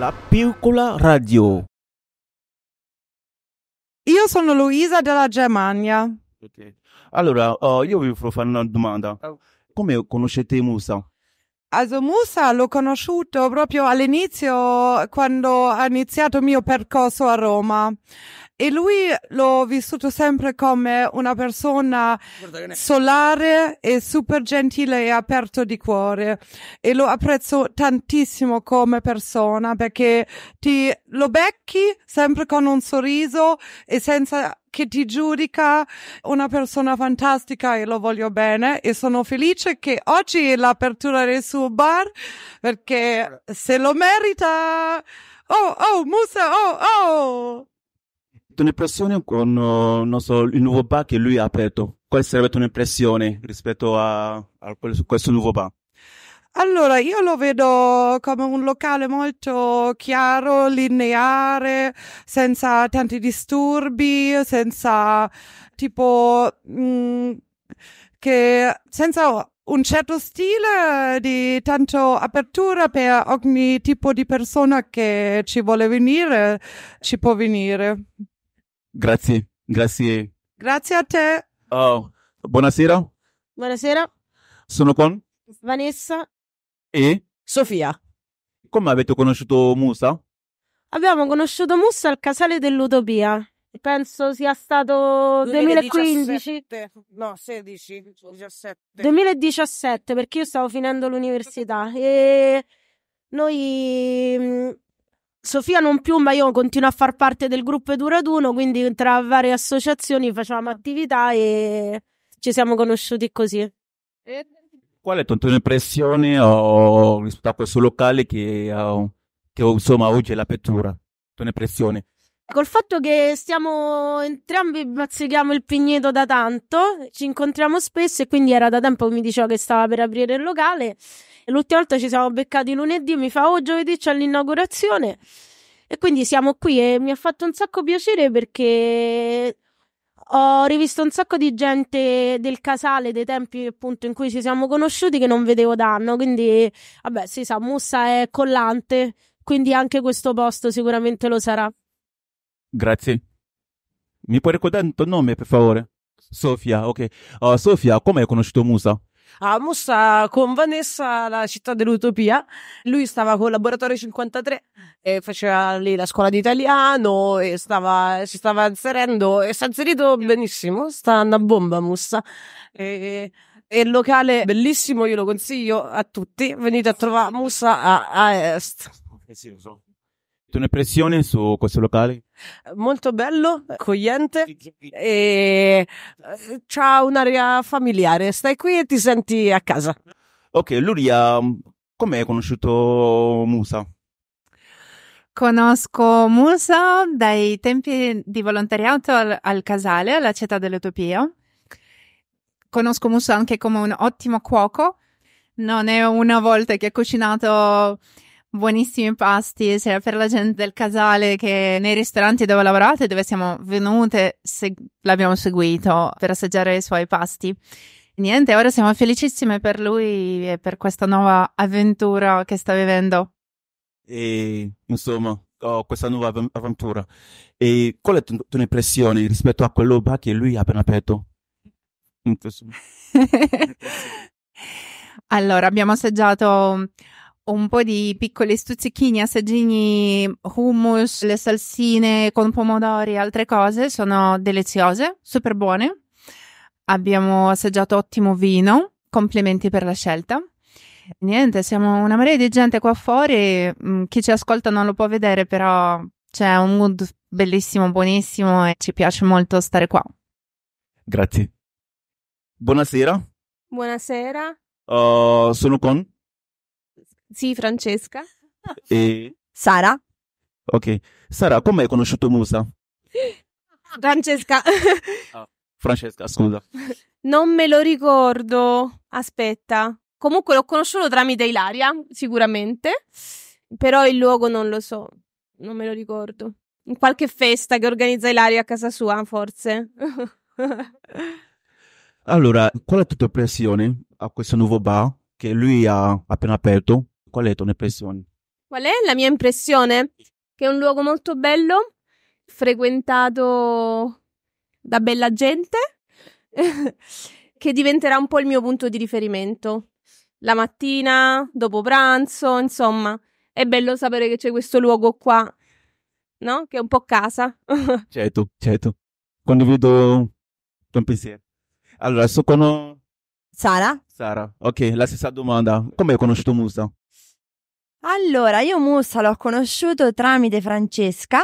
La piccola radio. Io sono Luisa della Germania. Ok. Allora, io vi volevo fare una domanda. Come conoscete Musa? Also Musa l'ho conosciuto proprio all'inizio, quando ha iniziato il mio percorso a Roma. E lui l'ho vissuto sempre come una persona solare e super gentile e aperto di cuore. E lo apprezzo tantissimo come persona, perché lo becchi sempre con un sorriso e senza che ti giudica, una persona fantastica e lo voglio bene, e sono felice che oggi è l'apertura del suo bar, perché se lo merita. Oh, Musa, oh! Un'impressione con non so, il nuovo bar che lui ha aperto. Quale sarebbe la tua impressione rispetto a questo nuovo bar? Allora, io lo vedo come un locale molto chiaro, lineare, senza tanti disturbi, senza senza un certo stile di tanto apertura per ogni tipo di persona che ci vuole venire, ci può venire. Grazie. Grazie a te. Buonasera. Buonasera, Sono con Vanessa. e Sofia. come avete conosciuto Musa? Abbiamo conosciuto Mussa al Casale dell'Utopia. Penso sia stato 2015. No, 16, 17. 2017, perché io stavo finendo l'università e noi, Sofia non più, ma io continuo a far parte del gruppo Eduraduno, quindi tra varie associazioni facevamo attività e ci siamo conosciuti così. Qual è la tua impressione rispetto a questo locale che insomma oggi è l'apertura? Tua impressione? Col fatto che stiamo entrambi bazzichiamo il Pigneto da tanto, ci incontriamo spesso e quindi era da tempo che mi diceva che stava per aprire il locale. E l'ultima volta ci siamo beccati lunedì, mi fa giovedì c'è l'inaugurazione e quindi siamo qui e mi ha fatto un sacco piacere perché ho rivisto un sacco di gente del Casale dei tempi appunto in cui ci siamo conosciuti che non vedevo da anno, quindi vabbè si sa, Mussa è collante, quindi anche questo posto sicuramente lo sarà. Grazie. Mi puoi ricordare il tuo nome, per favore? Sofia, ok. Sofia, come hai conosciuto Musa? A Mussa con Vanessa alla città dell'Utopia. Lui stava con Laboratorio 53 e faceva lì la scuola di italiano e si stava inserendo e si è inserito benissimo. Sta una bomba Mussa. E il locale bellissimo, io lo consiglio a tutti. Venite a trovare Mussa a Est. Sì, lo so. Tua impressione su questo locale? Molto bello, accogliente e c'ha un'area familiare. Stai qui e ti senti a casa. Ok, Luria, come hai conosciuto Musa? Conosco Musa dai tempi di volontariato al Casale, alla città dell'Utopia. Conosco Musa anche come un ottimo cuoco. Non è una volta che ha cucinato buonissimi pasti sia per la gente del Casale che nei ristoranti dove lavorate, dove siamo venute, l'abbiamo seguito per assaggiare i suoi pasti. Niente, ora siamo felicissime per lui e per questa nuova avventura che sta vivendo. E insomma, questa nuova avventura. E qual è la tua impressione rispetto a quello che lui ha appena aperto? Allora, abbiamo assaggiato un po' di piccoli stuzzichini, assaggini, hummus, le salsine con pomodori e altre cose, sono deliziose, super buone. Abbiamo assaggiato ottimo vino, complimenti per la scelta. Niente, siamo una marea di gente qua fuori, chi ci ascolta non lo può vedere, però c'è un mood bellissimo, buonissimo e ci piace molto stare qua. Grazie. Buonasera. Buonasera. Sono con? Sì, Francesca. E Sara. ok. Sara, come hai conosciuto Musa? Francesca. Francesca, scusa. Non me lo ricordo. Aspetta. Comunque l'ho conosciuto tramite Ilaria, sicuramente. Però il luogo non lo so. Non me lo ricordo. In qualche festa che organizza Ilaria a casa sua, forse. Allora, qual è la tua impressione a questo nuovo bar che lui ha appena aperto? Qual è la tua impressione? Qual è la mia impressione? Che è un luogo molto bello, frequentato da bella gente, che diventerà un po' il mio punto di riferimento. La mattina, dopo pranzo, insomma, è bello sapere che c'è questo luogo qua, no? Che è un po' casa. Certo, certo. Condivido il tuo pensiero. Allora, con Sara? Sara. Ok, la stessa domanda. Come hai conosciuto Musa? Allora, io Musa l'ho conosciuto tramite Francesca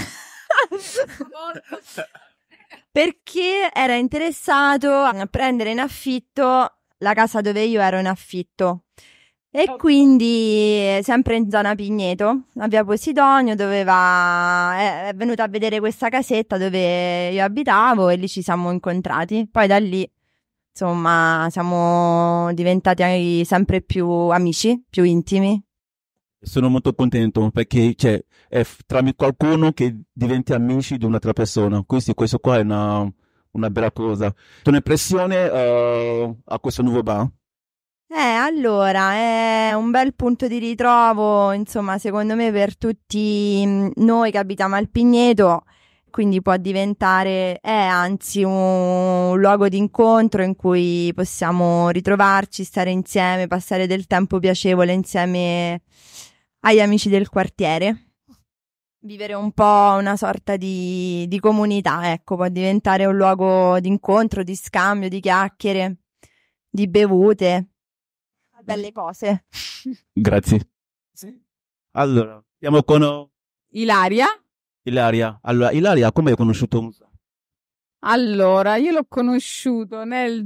perché era interessato a prendere in affitto la casa dove io ero in affitto. E quindi, sempre in zona Pigneto, a via Posidonio, è venuta a vedere questa casetta dove io abitavo e lì ci siamo incontrati. Poi da lì, insomma, siamo diventati sempre più amici, più intimi. Sono molto contento perché è tramite qualcuno che diventi amici di un'altra persona. Quindi questo qua è una bella cosa. Tu un'impressione a questo nuovo bar? Allora, è un bel punto di ritrovo, insomma, secondo me per tutti noi che abitiamo al Pigneto, quindi può diventare, anzi, un luogo di incontro in cui possiamo ritrovarci, stare insieme, passare del tempo piacevole insieme agli amici del quartiere. Vivere un po' una sorta di comunità, ecco, può diventare un luogo di incontro, di scambio, di chiacchiere, di bevute. Belle cose. Grazie. Allora, siamo con Ilaria? Ilaria. Allora, Ilaria, come hai conosciuto Musa? Allora, io l'ho conosciuto nel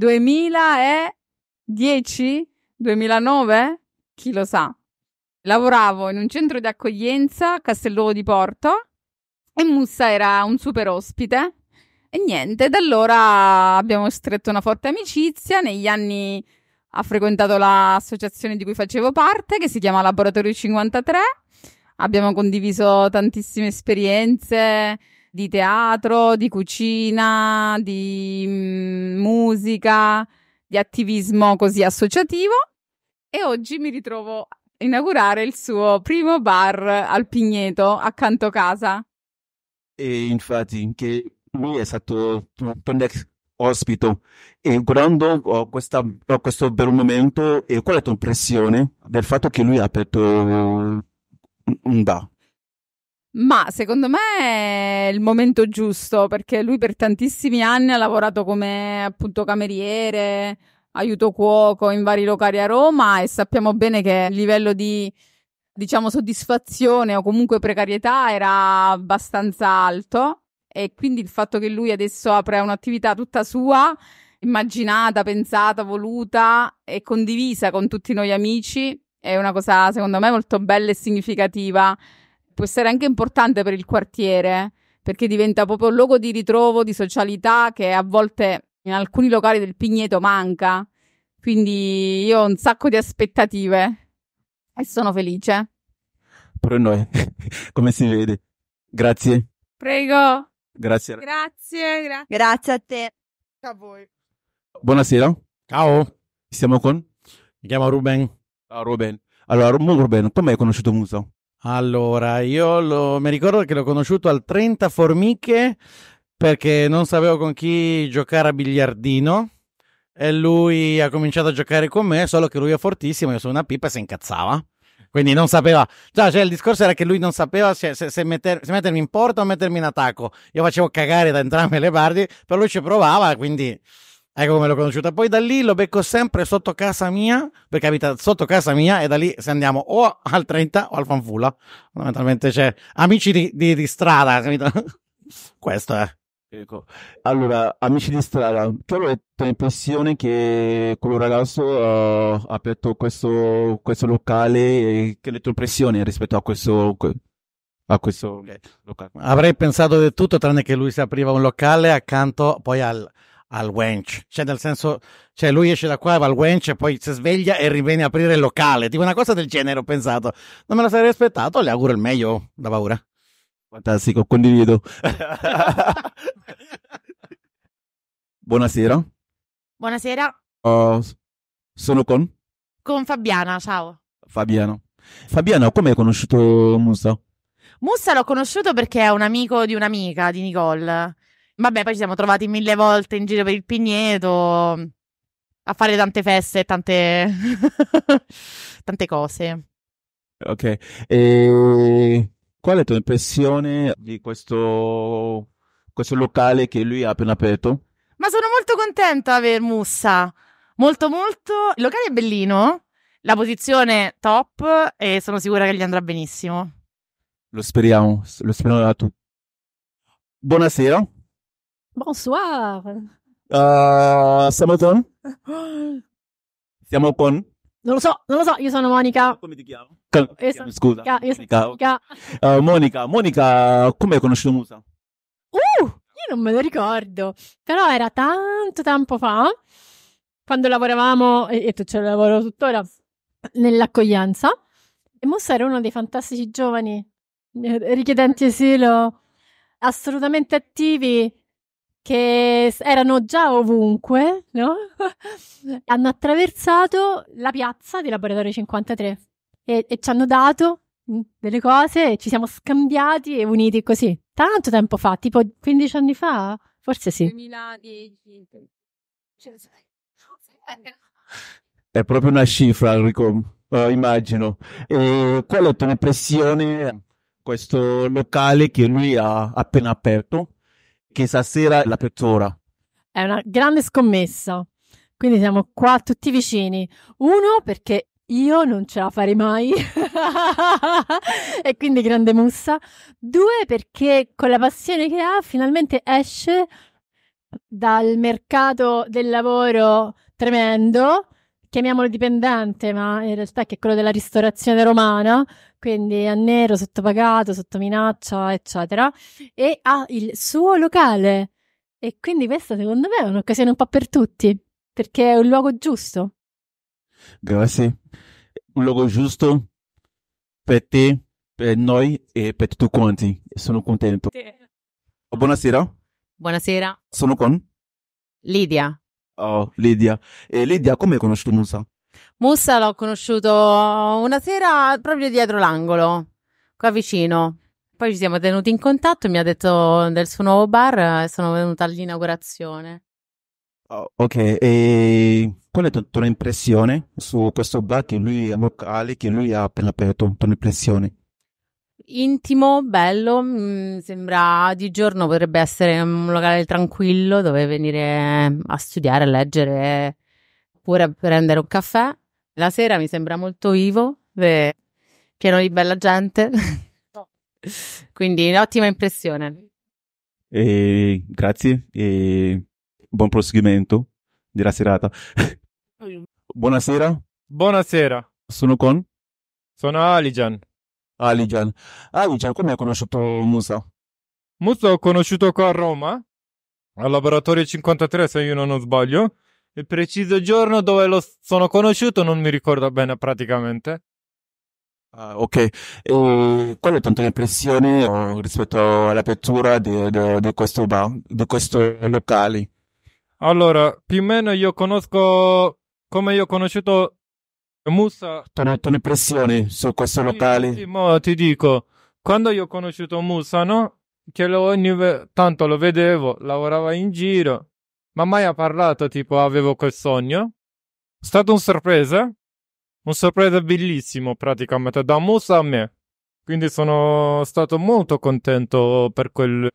2010, 2009, chi lo sa. Lavoravo in un centro di accoglienza a Castelluovo di Porto e Musa era un super ospite. E niente, da allora abbiamo stretto una forte amicizia. Negli anni ha frequentato l'associazione di cui facevo parte, che si chiama Laboratorio 53. Abbiamo condiviso tantissime esperienze di teatro, di cucina, di musica, di attivismo così associativo. E oggi mi ritrovo a inaugurare il suo primo bar al Pigneto, accanto casa. E infatti, che lui è stato un ex ospite e guardando questo bel momento, e qual è la tua impressione del fatto che lui ha aperto un bar? Ma secondo me è il momento giusto, perché lui per tantissimi anni ha lavorato come appunto cameriere, aiuto cuoco in vari locali a Roma, e sappiamo bene che il livello di, diciamo, soddisfazione o comunque precarietà era abbastanza alto. E quindi il fatto che lui adesso apra un'attività tutta sua, immaginata, pensata, voluta e condivisa con tutti noi amici, è una cosa secondo me molto bella e significativa. Può essere anche importante per il quartiere, perché diventa proprio un luogo di ritrovo, di socialità, che a volte in alcuni locali del Pigneto manca. Quindi io ho un sacco di aspettative e sono felice. Per noi, come si vede. Grazie. Prego. Grazie. Grazie. Grazie a te. A voi. Buonasera. Ciao, Siamo con mi chiamo Ruben. Ruben. Allora, Ruben, come hai conosciuto Musa? Allora, mi ricordo che l'ho conosciuto al 30 Formiche perché non sapevo con chi giocare a biliardino e lui ha cominciato a giocare con me, solo che lui è fortissimo, io sono una pipa e si incazzava. Quindi non sapeva, cioè il discorso era che lui non sapeva se mettermi in porta o mettermi in attacco. Io facevo cagare da entrambe le parti, però lui ci provava, quindi ecco come l'ho conosciuta. Poi da lì lo becco sempre sotto casa mia, perché abita sotto casa mia, e da lì se andiamo o al 30 o al Fanfulla. Fondamentalmente c'è amici di strada, capito? Questo è. Ecco. Allora, amici di strada, qual è la tua impressione che quello ragazzo ha aperto questo locale, e che è la tua impressione rispetto a questo locale? Avrei pensato di tutto tranne che lui si apriva un locale accanto poi al Wench, cioè nel senso, cioè lui esce da qua, va al Wench e poi si sveglia e riviene a aprire il locale, tipo una cosa del genere ho pensato. Non me lo sarei aspettato, le auguro il meglio, da paura. Fantastico, condivido. Buonasera. Buonasera, Sono con con Fabiana, ciao. Fabiano. Fabiana, come hai conosciuto Musa? Mussa l'ho conosciuto perché è un amico di un'amica di Nicole. Vabbè, poi ci siamo trovati 1000 volte in giro per il Pigneto a fare tante feste, tante tante cose. Ok. E qual è la tua impressione di questo locale che lui ha appena aperto? Ma sono molto contenta di aver Mussa. Molto molto. Il locale è bellino, la posizione top e sono sicura che gli andrà benissimo. Lo speriamo da tutti. Buonasera. Bonsoir. Siamo con? Non lo so, io sono Monica. Come ti chiami? Io sono Scusa. Io sono Monica. Monica, come hai conosciuto Musa? Io non me lo ricordo, però era tanto tempo fa, quando lavoravamo, e ce lo lavoro tuttora, nell'accoglienza, e Musa era uno dei fantastici giovani richiedenti asilo, assolutamente attivi, che erano già ovunque, no? Hanno attraversato la piazza di Laboratorio 53 e ci hanno dato delle cose e ci siamo scambiati e uniti così. Tanto tempo fa, tipo 15 anni fa? Forse sì. 2010. È proprio una cifra, immagino. E qual è la tua impressione questo locale che lui ha appena aperto, che stasera è l'apertura? È una grande scommessa. Quindi siamo qua tutti vicini. Uno, perché io non ce la farei mai. E quindi grande Mussa. Due, perché con la passione che ha finalmente esce dal mercato del lavoro tremendo, chiamiamolo dipendente, ma in realtà è che è quello della ristorazione romana, quindi a nero, sottopagato, sotto minaccia, eccetera, e ha il suo locale. E quindi questa secondo me è un'occasione un po' per tutti, perché è un luogo giusto. Grazie. Un luogo giusto per te, per noi e per tutti quanti. Sono contento. Buonasera. Buonasera. Sono con? Lidia. Oh, Lidia. E Lidia, come hai conosciuto Musa? Mussa l'ho conosciuto una sera proprio dietro l'angolo, qua vicino. Poi ci siamo tenuti in contatto e mi ha detto del suo nuovo bar e sono venuta all'inaugurazione. Oh, ok, e qual è la tua impressione su questo bar che lui è locale, che lui ha appena aperto? Tua impressione? Intimo, bello, sembra di giorno potrebbe essere un locale tranquillo dove venire a studiare, a leggere, oppure a prendere un caffè. La sera mi sembra molto vivo, pieno di bella gente, quindi ottima impressione. Grazie e buon proseguimento della serata. Buonasera, Buonasera, sono con sono Alijan. Alijan. Alijan, come hai conosciuto Musa? Musa ho conosciuto qua a Roma, al laboratorio 53 se io non sbaglio. Il preciso giorno dove lo sono conosciuto non mi ricordo bene praticamente. Ok, e qual è la tua impressione rispetto all'apertura di questo bar, di questo locale? Allora, più o meno io conosco come io ho conosciuto Musa. Tua impressione su questo locale? Sì, mo ti dico, quando io ho conosciuto Musa, no? Che tanto lo vedevo, lavorava in giro, ma mai ha parlato, tipo avevo quel sogno. È stato un sorpresa bellissimo praticamente, da Musa a me. Quindi sono stato molto contento per quel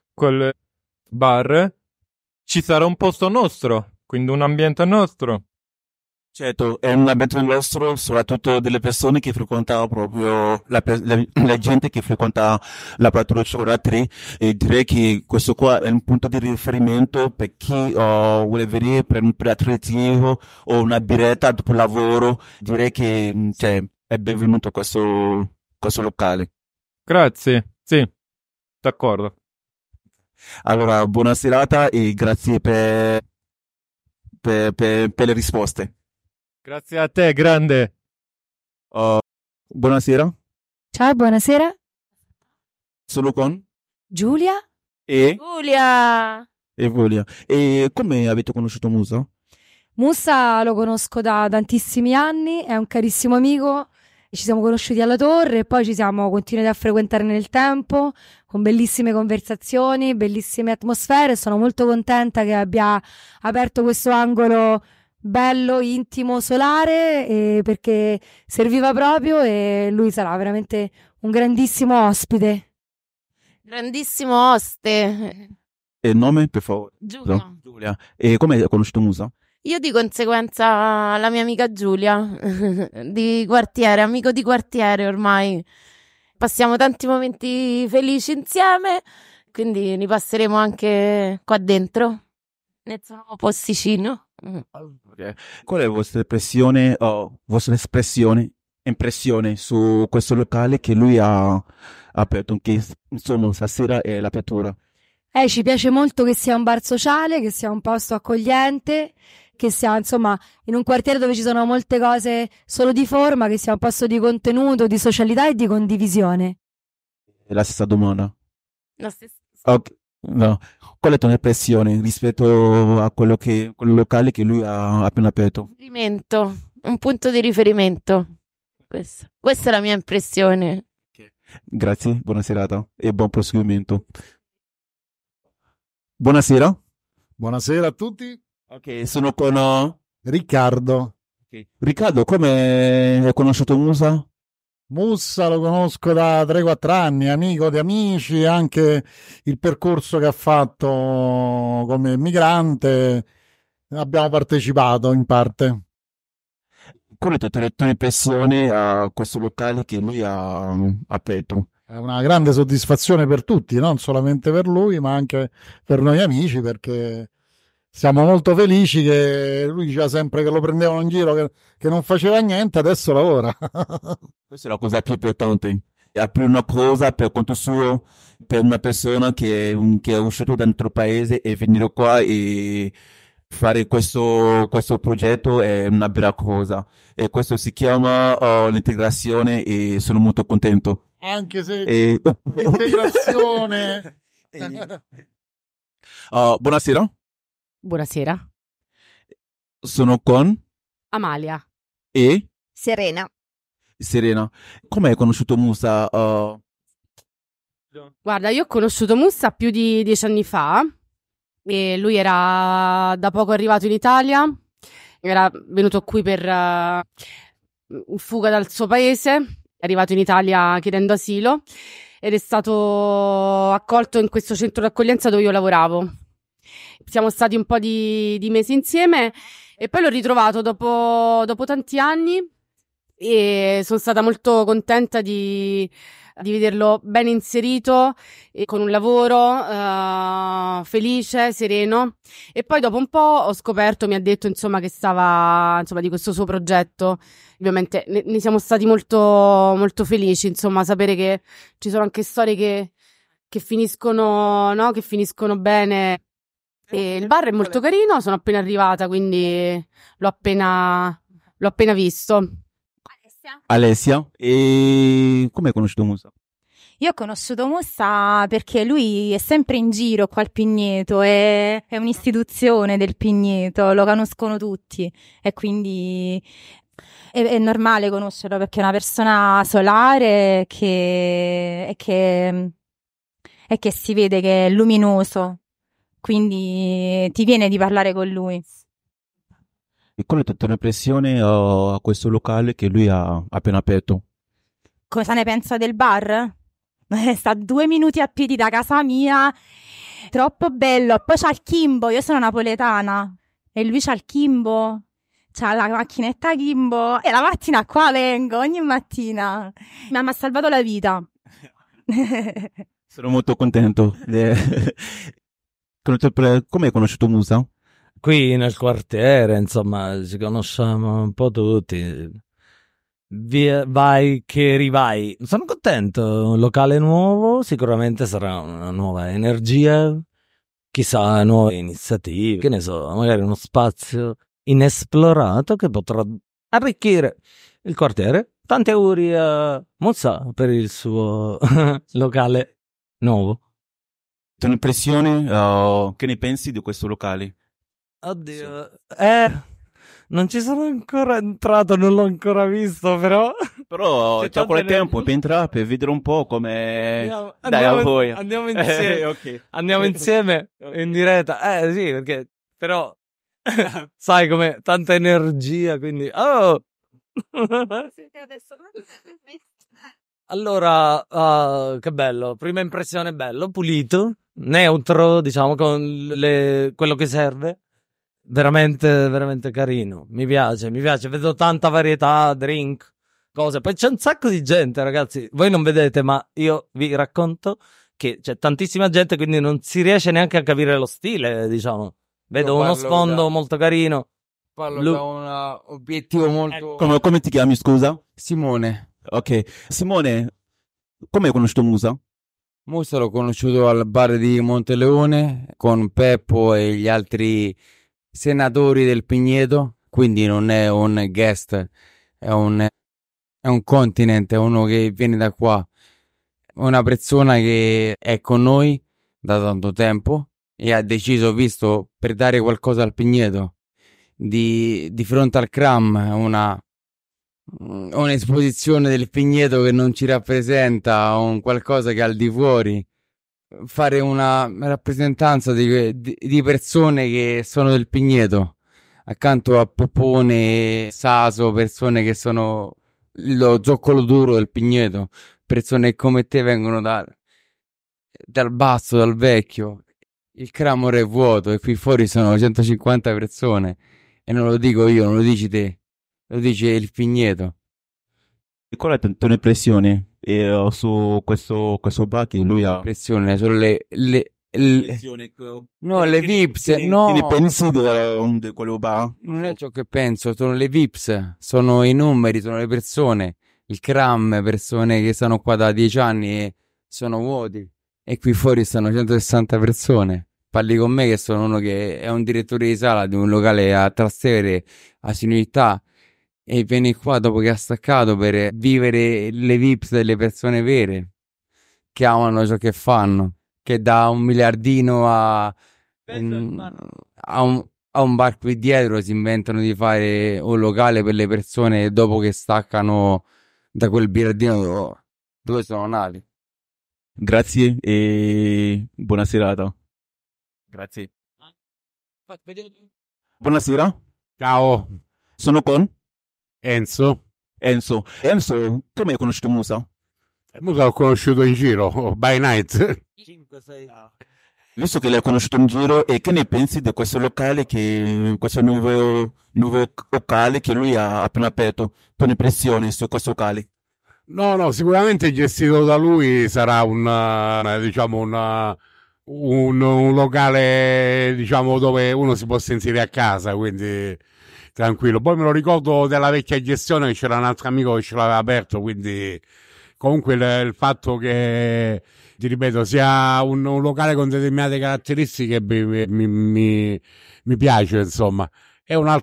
bar. Ci sarà un posto nostro, quindi un ambiente nostro. Certo, è un ambiente nostro, soprattutto delle persone che frequentano proprio la gente che frequenta la Laboratorio 3, e direi che questo qua è un punto di riferimento per chi vuole venire per un aperitivo o una biretta dopo il lavoro. Direi che è benvenuto questo locale. Grazie, sì, d'accordo. Allora, buona serata e grazie per le risposte. Grazie a te, grande. Buonasera, Ciao, buonasera. sono con Giulia? Giulia! Giulia. E come avete conosciuto Musa? Mussa lo conosco da tantissimi anni, è un carissimo amico Ci siamo conosciuti alla Torre e poi ci siamo continuati a frequentare nel tempo, con bellissime conversazioni, bellissime atmosfere. Sono molto contenta che abbia aperto questo angolo bello, intimo, solare, perché serviva proprio e lui sarà veramente un grandissimo ospite. Grandissimo oste. E il nome, per favore? Giulia. Giulia. E come hai conosciuto Musa? Io di conseguenza la mia amica Giulia, di quartiere, amico di quartiere ormai. Passiamo tanti momenti felici insieme, quindi li passeremo anche qua dentro, nel suo posticino. Okay. Qual è la vostra impressione su questo locale che lui ha aperto, che insomma stasera è l'apertura? Ci piace molto che sia un bar sociale, che sia un posto accogliente, che sia insomma in un quartiere dove ci sono molte cose solo di forma, che sia un posto di contenuto, di socialità e di condivisione. È la stessa domanda. La stessa. Okay. No. Qual è la tua impressione rispetto a quello locale che lui ha appena aperto? Un punto di riferimento. Questa è la mia impressione. Grazie, buona serata e buon proseguimento. Buonasera. Buonasera a tutti. Ok, sono con Riccardo. Okay. Riccardo, come hai conosciuto Musa? Mussa lo conosco da 3-4 anni, amico di amici, anche il percorso che ha fatto come migrante, abbiamo partecipato in parte. Qual è la tua impressione a questo locale che lui ha aperto? È una grande soddisfazione per tutti, non solamente per lui, ma anche per noi amici, perché siamo molto felici che lui diceva sempre che lo prendevano in giro, che non faceva niente, adesso lavora. Questa è la cosa più importante. Aprire una cosa per conto suo, per una persona che è uscita da un altro paese e venire qua e fare questo progetto è una bella cosa. E questo si chiama l'integrazione e sono molto contento. Anche se l'integrazione... Buonasera. Buonasera. Sono con Amalia. e Serena. Serena. Come hai conosciuto Musa? Guarda, io ho conosciuto Musa più di 10 anni fa e lui era da poco arrivato in Italia, era venuto qui per in fuga dal suo paese, è arrivato in Italia chiedendo asilo ed è stato accolto in questo centro d'accoglienza dove io lavoravo. Siamo stati un po' di mesi insieme e poi l'ho ritrovato dopo tanti anni e sono stata molto contenta di vederlo ben inserito e con un lavoro felice, sereno. E poi dopo un po' ho scoperto, mi ha detto insomma che stava insomma di questo suo progetto. Ovviamente ne siamo stati molto molto felici, insomma, sapere che ci sono anche storie che finiscono, no? Che finiscono bene. E il bar è molto carino, sono appena arrivata, quindi l'ho appena visto. Alessia. E come hai conosciuto Musa? Io ho conosciuto Musa perché lui è sempre in giro qua al Pigneto, è un'istituzione del Pigneto, lo conoscono tutti e quindi è normale conoscerlo perché è una persona solare che si vede che è luminoso, quindi ti viene di parlare con lui. E qual è la tua impressione a questo locale che lui ha appena aperto? Cosa ne pensa del bar? Sta a 2 minuti a piedi da casa mia, troppo bello. Poi c'ha il Kimbo, io sono napoletana e lui c'ha il Kimbo, c'ha la macchinetta Kimbo e la mattina qua vengo, ogni mattina. Mi ha salvato la vita. Sono molto contento. Come hai conosciuto Musa? Qui nel quartiere, insomma, ci conosciamo un po' tutti. Vai che rivai. Sono contento, un locale nuovo, sicuramente sarà una nuova energia, chissà, nuove iniziative, che ne so, magari uno spazio inesplorato che potrà arricchire il quartiere. Tanti auguri a Musa per il suo locale nuovo. Tua impressione, che ne pensi di questo locale? Oddio, non ci sono ancora entrato, non l'ho ancora visto, però Però C'è c'è quel tanta tempo per entrare, per vedere un po' come... Dai, a andiamo, voi. andiamo insieme. Ok. Andiamo insieme in diretta. Sì, perché però sai come tanta energia, quindi Allora, che bello, prima impressione bello, pulito, neutro, diciamo, con quello che serve. Veramente, veramente carino. Mi piace. Vedo tanta varietà, drink, cose. Poi c'è un sacco di gente, ragazzi. Voi non vedete, ma io vi racconto che c'è tantissima gente, quindi non si riesce neanche a capire lo stile, diciamo. Vedo uno sfondo molto carino. Parlo da un obiettivo molto... Come ti chiami, scusa? Simone. Ok. Simone, come hai conosciuto Musa? Musa l'ho conosciuto al bar di Monteleone con Peppo e gli altri senatori del Pigneto, quindi non è un guest, è un continent, è uno che viene da qua, una persona che è con noi da tanto tempo e ha deciso, visto, per dare qualcosa al Pigneto, di fronte al CRAM, un'esposizione del Pigneto che non ci rappresenta, un qualcosa che è al di fuori, fare una rappresentanza di persone che sono del Pigneto, accanto a Popone, Saso, persone che sono lo zoccolo duro del Pigneto, persone che come te vengono dal basso, dal vecchio. Il CRAM ora è vuoto e qui fuori sono 150 persone e non lo dico io, non lo dici te, lo dice il Pigneto. E qual è la tua impressione su questo bar che lui ha? Impressione sono le VIPs, no. Che ne pensi di quello bar? Non è ciò che penso, sono le VIPs, sono i numeri, sono le persone, il CRAM, persone che stanno qua da 10 anni e sono vuoti e qui fuori stanno 160 persone. Parli con me che sono uno che è un direttore di sala di un locale a Trastevere, a Civiltà, e vieni qua dopo che ha staccato per vivere le VIPs delle persone vere che amano ciò che fanno, che da un miliardino a un bar qui dietro si inventano di fare un locale per le persone dopo che staccano da quel miliardino dove sono nati. Grazie e buona serata. Grazie. Buonasera. Ciao. Sono con Enzo. Enzo, come hai conosciuto Musa? Musa l'ho conosciuto in giro, by night. 5-6. Visto che l'hai conosciuto in giro, e che ne pensi di questo locale, questo nuovo locale che lui ha appena aperto? Tua impressione su questo locale? No, sicuramente gestito da lui sarà un locale, diciamo, dove uno si può sentire a casa, quindi tranquillo. Poi me lo ricordo della vecchia gestione che c'era un altro amico che ce l'aveva aperto, quindi comunque il fatto che, ti ripeto, sia un locale con determinate caratteristiche mi piace, insomma. È un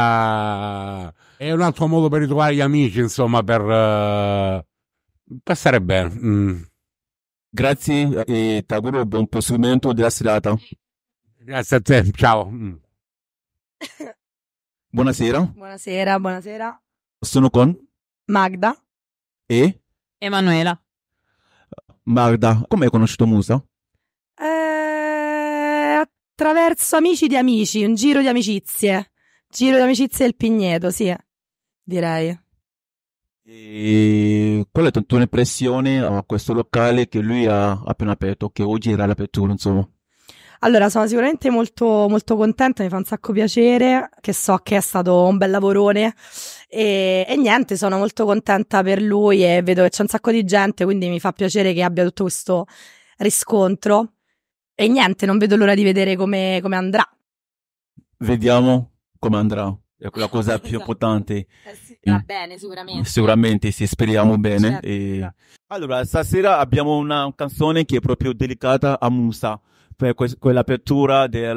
altro modo per ritrovare gli amici, insomma, per stare bene. Grazie e ti auguro buon proseguimento della serata. Grazie a te, ciao. Buonasera. Buonasera. Sono con Magda. E Emanuela. Magda, come hai conosciuto Musa? Attraverso amici di amici, un giro di amicizie. Giro di amicizie del Pigneto, sì, direi. E qual è la tua impressione a questo locale che lui ha appena aperto, che oggi era l'apertura, insomma? Allora, sono sicuramente molto, molto contenta, mi fa un sacco piacere, che so che è stato un bel lavorone e niente, sono molto contenta per lui e vedo che c'è un sacco di gente, quindi mi fa piacere che abbia tutto questo riscontro e niente, non vedo l'ora di vedere come andrà. Vediamo come andrà, è quella cosa più importante. Va bene, sicuramente. Sicuramente, sì, speriamo bene. Certo. Allora, stasera abbiamo una canzone che è proprio dedicata a Musa, per quell'apertura del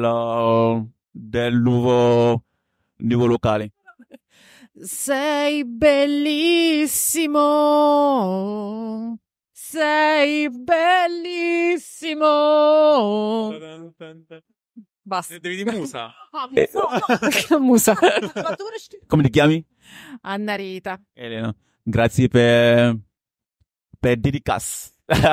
nuovo locale. Sei bellissimo. Sei bellissimo. Basta. Devi di Musa. Musa. Come ti chiami? Anna Rita. Elena. Grazie per dedicarsi.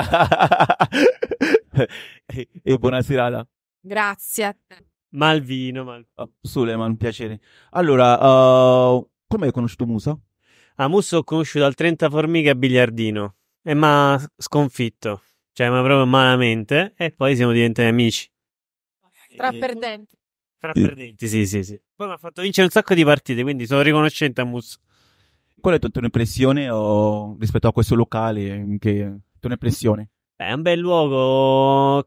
E buona serata. Grazie a te. Malvino. Suleiman, piacere. Allora, come hai conosciuto Musa? A Musa ho conosciuto al 30 formiche a biliardino e mi ha sconfitto, cioè ma proprio malamente, e poi siamo diventati amici. Tra perdenti. Fra perdenti, sì. Poi mi ha fatto vincere un sacco di partite, quindi sono riconoscente a Musa. Qual è la tua impressione rispetto a questo locale? Che tua impressione? È un bel luogo.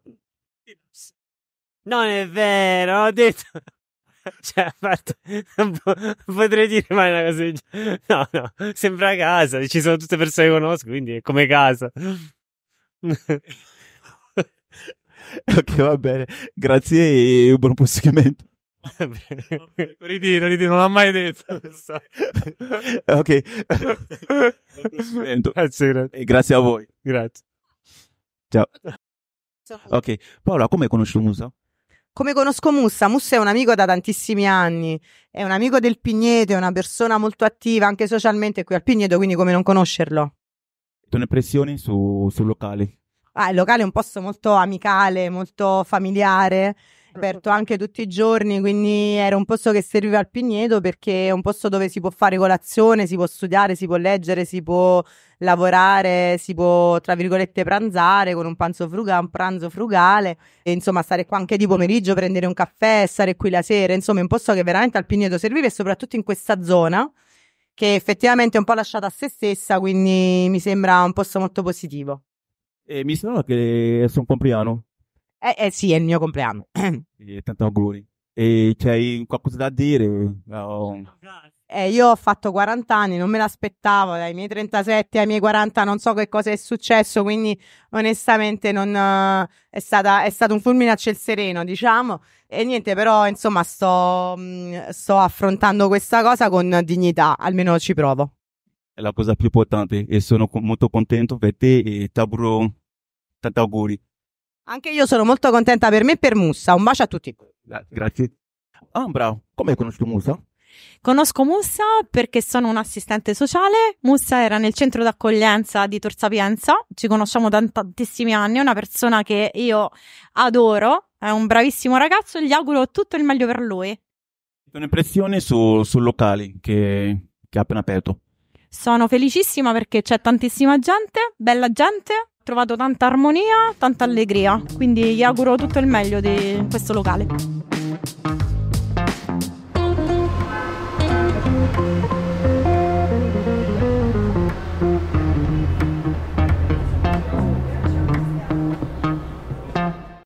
Non è vero, ho detto. Cioè, non potrei dire mai una cosa del genere. No, sembra casa, ci sono tutte persone che conosco, quindi è come casa. Ok, va bene, grazie e buon proseguimento. Ritiro, non l'ha mai detto. Ok. Grazie. E grazie a voi. Grazie. Ciao. Ok, Paola, come hai conosciuto Musa? Come conosco Musa? Musa è un amico da tantissimi anni, è un amico del Pigneto, è una persona molto attiva anche socialmente qui al Pigneto, quindi come non conoscerlo? Tue impressioni sul locale? Il locale è un posto molto amicale, molto familiare, aperto anche tutti i giorni, quindi era un posto che serviva al Pigneto perché è un posto dove si può fare colazione, si può studiare, si può leggere, si può lavorare, si può tra virgolette pranzare con un pranzo frugale e insomma stare qua anche di pomeriggio, prendere un caffè, stare qui la sera, insomma è un posto che veramente al Pigneto serviva e soprattutto in questa zona che effettivamente è un po' lasciata a se stessa, quindi mi sembra un posto molto positivo. E mi sembra che è un compleanno. Sì, è il mio compleanno. Tanti auguri. E c'hai qualcosa da dire? Io ho fatto 40 anni, non me l'aspettavo, dai miei 37 ai miei 40 non so che cosa è successo, quindi onestamente è stato un fulmine a ciel sereno, diciamo, e niente, però insomma sto affrontando questa cosa con dignità, almeno ci provo. È la cosa più importante e sono molto contento per te e ti auguro tanti auguri. Anche io sono molto contenta per me e per Musa, un bacio a tutti. Grazie. Bravo, come hai conosciuto Musa? Conosco Musa perché sono un assistente sociale. Musa era nel centro d'accoglienza di Tor Sapienza, ci conosciamo da tantissimi anni, è una persona che io adoro, è un bravissimo ragazzo e gli auguro tutto il meglio per lui. Un'impressione sul locale che ha appena aperto. Sono felicissima perché c'è tantissima gente, bella gente, ho trovato tanta armonia, tanta allegria, quindi gli auguro tutto il meglio di questo locale.